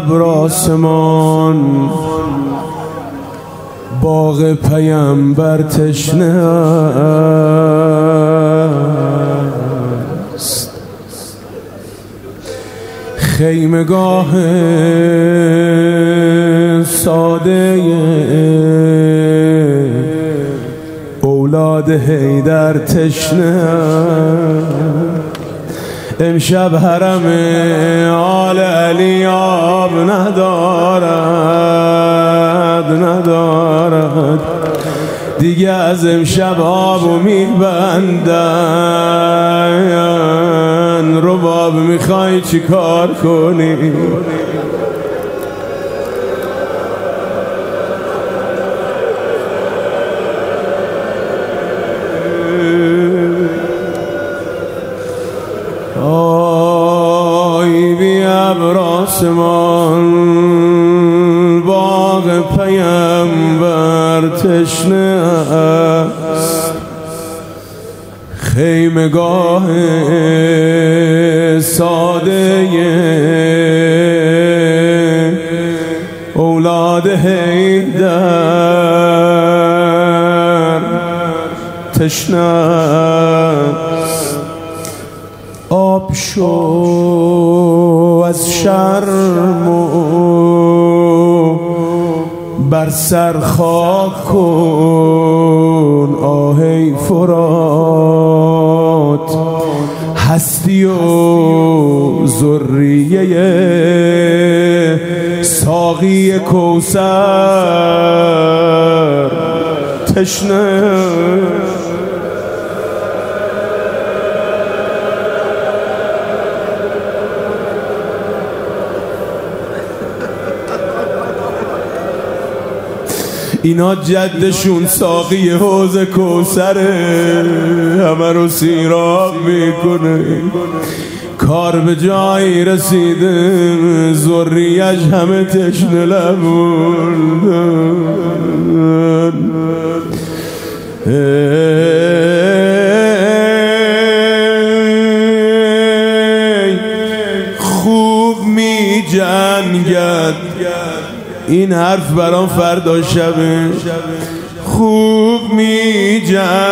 ابر آسمان باغ پیامبر تشنه است، خیمگاه ساده اولاد حیدر تشنه. امشب حرم آل علی آب ندارد دیگه، از امشب آبو میبندن. رباب میخوای چی کار کنی؟ آی بی ابر آسمان باغ پیامبر تشنه است، خیمگاه ساده اولاد حیدر تشنه است. آب شو از شرم و بر سر خاک کن آهی فرات، هستی و ذریه ساقی کوثر تشنه. اینا جدشون ساقی حوض کوثره، همه رو سیراب میکنه. کار به جایی رسیده، ذریه‌اش همه تشنه لبوندن. خوب می جنگد، این حرف برام فردا شبه. خوب می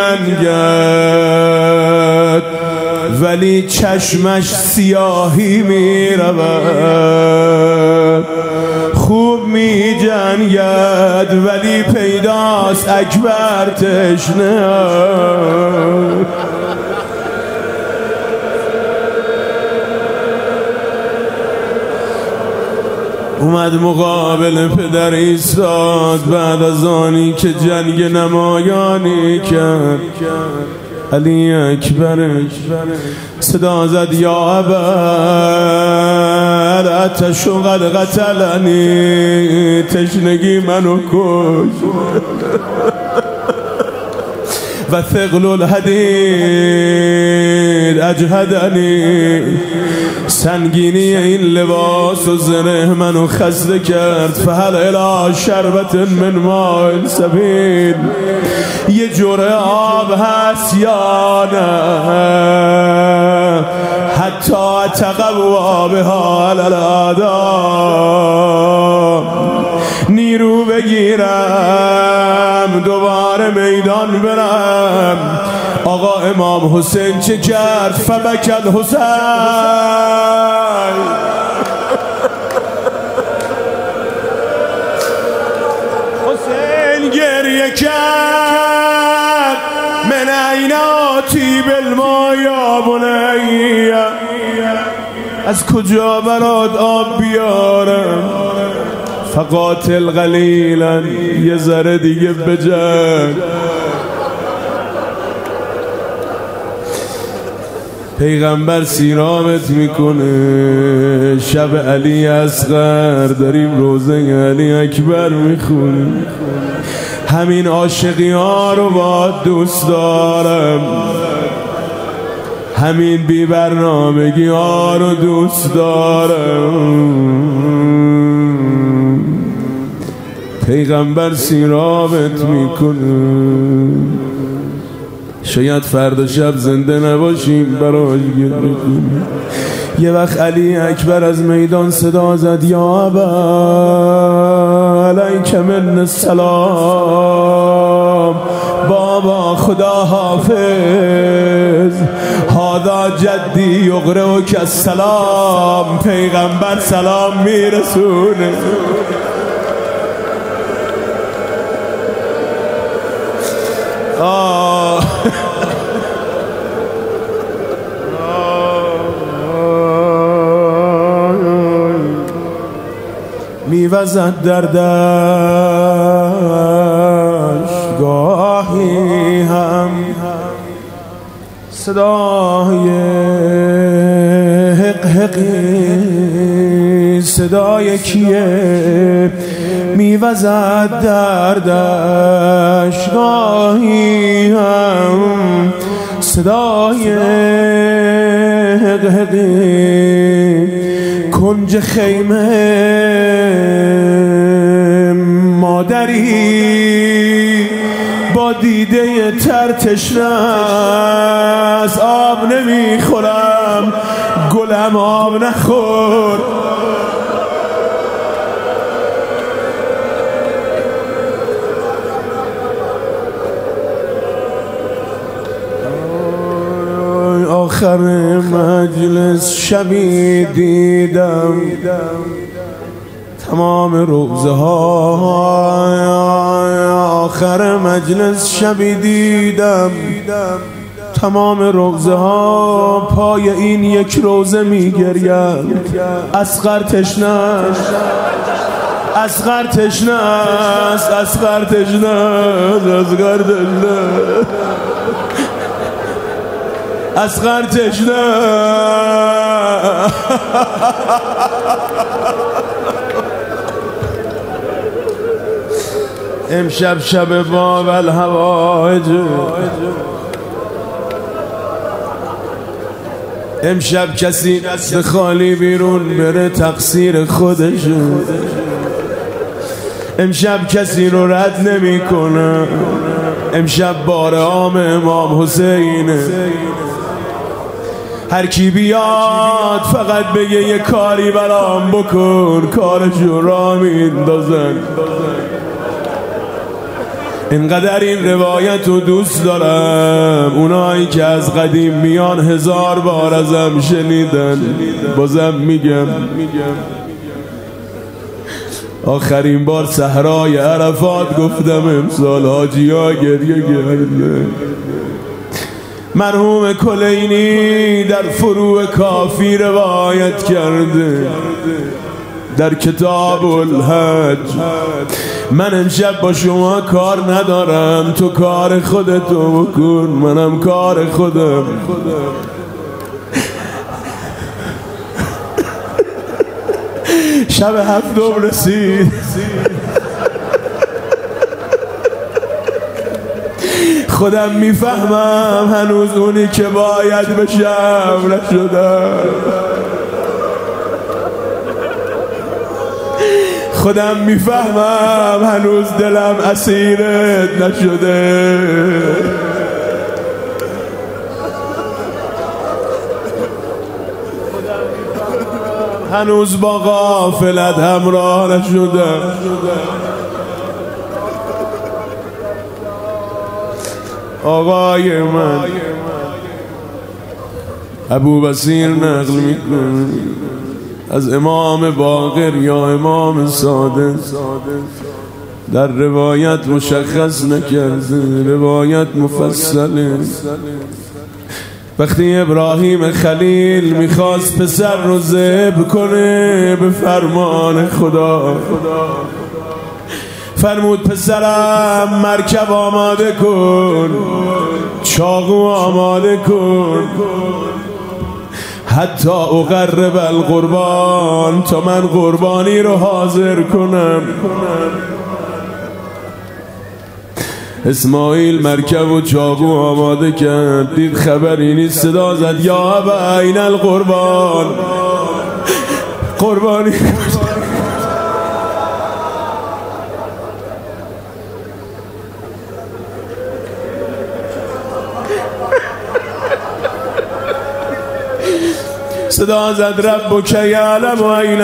جنگد ولی چشمش سیاهی می رود. خوب می جنگد ولی پیداست اکبر تشنه. اومد مقابل پدر ایستاد بعد از آنی که جنگ نمایانی کرد. علی اکبر صدا زد یا ابر آتش و قد قتلنی، تشنگی منو کش و ثقل الحدید اجهدنی، سنگینی این لباس و زره منو خسته کرد. فهل الی شربت من ماء سبیل، یه جرعه آب هست یا نه؟ حتی تقوا بها علی الاعداء، نیرو بگیرم دوباره میدان برم. آقا امام حسین چه کرد؟ فبکل حسین، حسین گریه کرد. من این آتی بالما یا بنی، از کجا برات آب بیارم؟ فقاتل قلیلا، یه ذره دیگه بجنگ. پیغمبر سیرامت میکنه. شب علی اصغر داریم روزه علی اکبر میخونیم. همین عاشقی ها رو با دوست دارم، همین بی برنامگی ها رو دوست دارم. پیغمبر سیرامت میکنه. شاید فردا شب زنده نباشیم براش گریه کنیم. یه وقت علی اکبر از میدان صدا زد یا ابا علیک من السلام، بابا خدا حافظ، هادا جدی یقرئک السلام، پیغمبر سلام میرسونه. میوزد در دشت گاهی هم صدای حق حقی، صدای کیه؟ میوزد در دشت گاهی هم صدای حق حقی، کنج خیمه مادری با دیده تر تشنه است، آب نمیخورم گلم آب نخور. آخر مجلس شبی دیدم تمام روزه ها، آخر مجلس شبی دیدم تمام روزه ها، پای این یک روزه میگریم. اصغر تشنه است، اصغر تشنه است، اصغر تشنه است، اصغر تشنه اصغر تشنه. امشب شب باب الهوایج، امشب کسی دست خالی بیرون بره تقصیر خودشه، امشب کسی رو رد نمی کنه، امشب بار عام امام حسینه. هر کی بیاد فقط بگه یه کاری برام بکن، کارشو را میندازن. اینقدر این روایت رو دوست دارم، اونایی که از قدیم میان 1000 بار ازم شنیدن، بازم میگم. آخرین بار صحرای عرفات گفتم امسال حاجی ها گریه گرده. مرحوم کلینی در فروع کافی روایت کرده در کتاب الحج، من امشب با شما کار ندارم، تو کار خودتو بکن، منم کار خودم. شب هفتم رسید، خودم میفهمم هنوز اونی که باید بشم نشدم، خودم میفهمم هنوز دلم اسیرت نشده. هنوز با غافلت همراه نشدم. آقای من ابو بصیر نقل میکنه از امام باقر یا امام صادق، در روایت مشخص نکرده، روایت مفصله. وقتی ابراهیم خلیل میخواست پسر رو ذبح کنه به فرمان خدا، فرمود پسرم مرکب آماده کن، چاقو آماده کن، حتی اقرب القربان، تا من قربانی رو حاضر کنم. اسماعیل مرکب و چاقو آماده کرد، دید خبری نیست، صدا زد یا ابا این القربان، قربانی. صدا زد ربک یعلم اینه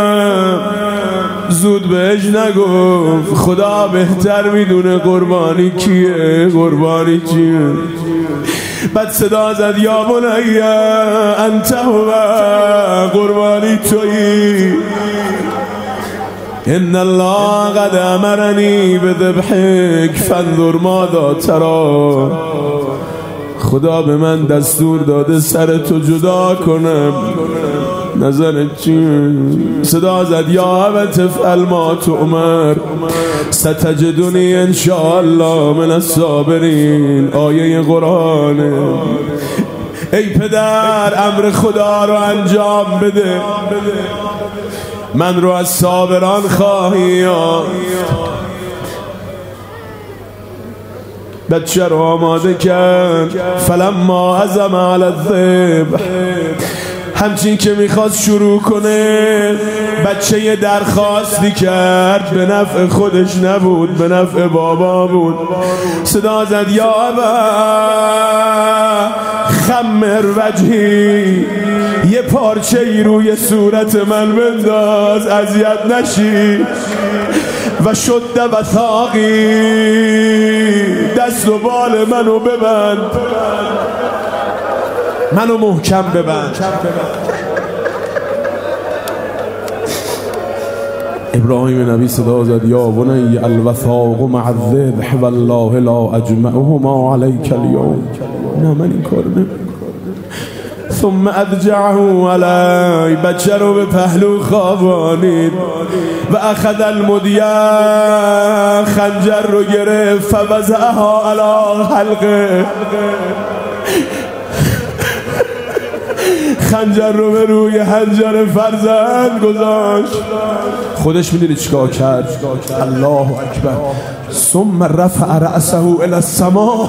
زود بهش نگفت خدا بهتر میدونه قربانی کیه، قربانی چیه. بعد صدا زد یا بنی انت هو، قربانی تویی. ان الله قد امرنی بذبحک فانظر ماذا ترى، خدا به من دستور داده سر تو جدا کنم، نظرت چیه؟ صدا زد یا ابت افعل ما تؤمر ستجدنی ان شاء الله من الصابرین. آیه قرآنه. ای پدر امر خدا رو انجام بده، من رو از صابران خواهی یافت. بچه رو آماده کرد. فلما عزم علی الذبح، همچین که میخواست شروع کنه بچه یه درخواستی کرد، به نفع خودش نبود، به نفع بابا بود. صدا زد یا ابا خمر وجهی، یه پارچه ای روی صورت من بنداز اذیت نشی. و شد وثاقی، دست و بال منو ببند، منو محکم ببند. ابراهیم نبی صدا زد یا بنی الوثاق مع الذبح والله لا اجمعهما علیک اليوم. نه من این کار نمی‌کنم. ثم ادجعه علی، بچه رو به پهلو خوابانید و اخذ المدیه، خنجر رو گرفت فوضعها علی حلقه، خنجر رو به روی حنجر فرزند گذاشت. خودش میدونی چیکار کرد؟ الله اکبر. ثم رفع رأسه الی السماء،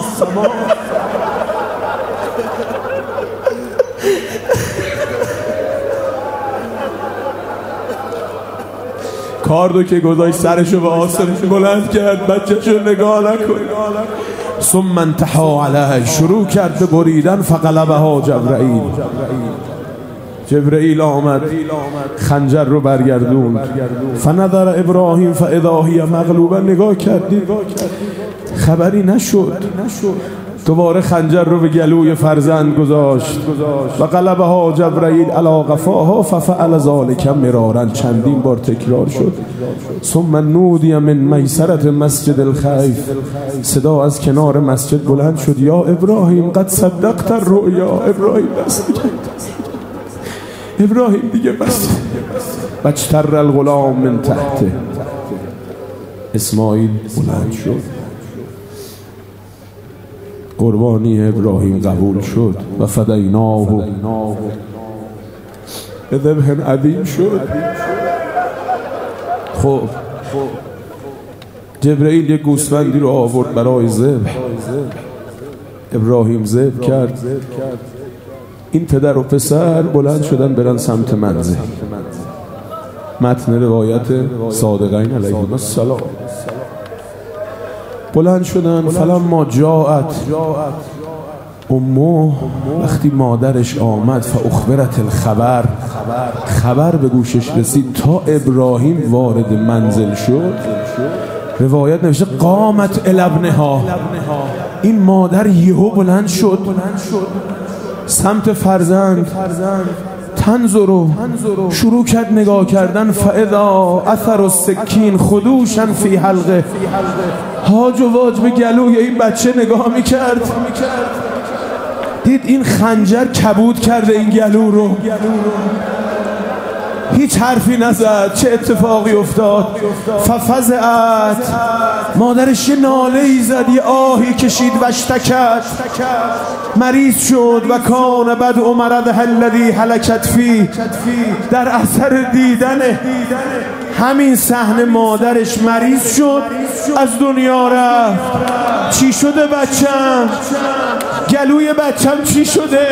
کاردو که گذاشت سرشو به آسمون بلند کرد، بچه‌شو نگاه نکن. ثم انتحا علیه، شروع کرد به بریدن. فقلبها جبرائیل، جبرائیل آمد خنجر رو برگردون. فنظر ابراهیم فاذا هی مغلوبه، نگاه کردید خبری نشد. دوباره خنجر رو به گلوی فرزند گذاشت. و قلبها جبرائیل علی قفاها ففعل ذلک مرارا، چندین بار تکرار شد. ثم نودی من میسرة مسجد الخیف، صدا از کنار مسجد بلند شد یا ابراهیم قد صدقت الرؤیا. ابراهیم بس، ابراهیم دیگه بس. بچتر الغلام من تحته، اسماعیل بلند شد. قربانی ابراهیم قبول شد و فدیناه به ذبح عظیم شد. خب جبرائیل یک گوسفندی رو آورد برای ذبح. ابراهیم ذبح کرد. این پدر و پسر بلند شدن برن سمت منزل. متن روایت صادقین علیهم السلام. بلند شدن. فلما جاءت امه، وقتی مادرش آمد، فاخبرت الخبر، خبر به گوشش رسید. تا ابراهیم وارد منزل شد، روایت نوشته قامت الی ابنها، این مادر یهو بلند شد سمت فرزند. تنظرو، شروع کرد نگاه کردن. فاذا اثر السکین خدوشا فی حلقه، هاج و واج به گلوی این بچه نگاه میکرد. دید این خنجر کبود کرده این گلو رو. هیچ حرفی نزد. چه اتفاقی افتاد؟ ففزعت، مادرش یه ناله ای زد، یه آهی کشید. و اشتکت، مریض شد. و کان بد مرضها الذی هلکت فی، در اثر دیدن همین صحنه مادرش مریض شد، از دنیا رفت. چی شده بچم؟ گلوی بچم چی شده؟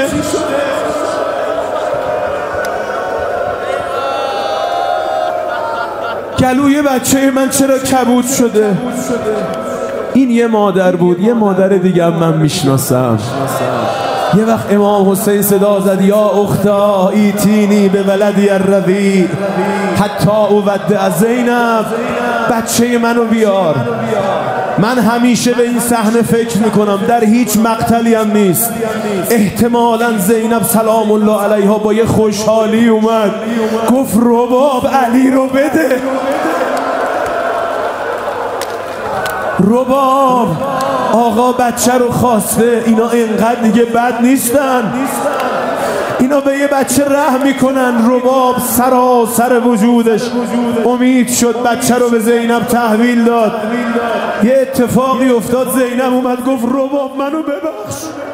گلوی بچه من چرا کبود شده؟ این یه مادر بود. یه مادر دیگه من میشناسم. یه وقت امام حسین صدا زد یا اختا ایتینی به ولدی الرضیع حتی اودع زینب، بچه منو بیار. من همیشه به این صحنه فکر میکنم، در هیچ مقتلی هم نیست، احتمالاً زینب سلام الله علیها با یه خوشحالی اومد گفت رباب علی رو بده. رباب آقا بچه رو خواسته، اینا اینقدر دیگه بد نیستن، اینا به یه بچه رحم میکنن. رباب سراسر وجودش امید شد، بچه رو به زینب تحویل داد. یه اتفاقی افتاد، زینب اومد گفت رباب منو ببخش.